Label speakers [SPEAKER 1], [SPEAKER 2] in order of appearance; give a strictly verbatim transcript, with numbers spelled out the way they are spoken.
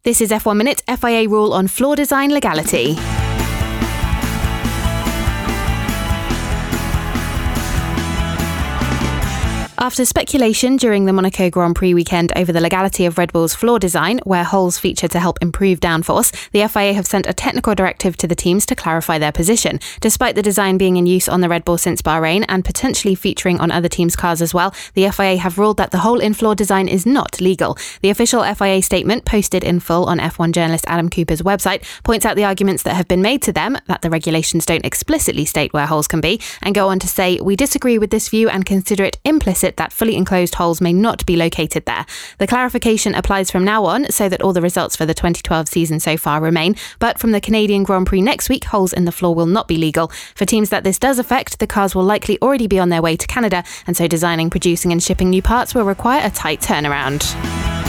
[SPEAKER 1] This is F one Minute, F I A rule on floor design legality. After speculation during the Monaco Grand Prix weekend over the legality of Red Bull's floor design, where holes feature to help improve downforce, the F I A have sent a technical directive to the teams to clarify their position. Despite the design being in use on the Red Bull since Bahrain and potentially featuring on other teams' cars as well, the F I A have ruled that the hole in floor design is not legal. The official F I A statement, posted in full on F one journalist Adam Cooper's website, points out the arguments that have been made to them, that the regulations don't explicitly state where holes can be, and go on to say, "We disagree with this view and consider it implicit that fully enclosed holes may not be located there." The clarification applies from now on so that all the results for the twenty twelve season so far remain, but from the Canadian Grand Prix next week, holes in the floor will not be legal. For teams that this does affect, the cars will likely already be on their way to Canada, and so designing, producing and shipping new parts will require a tight turnaround.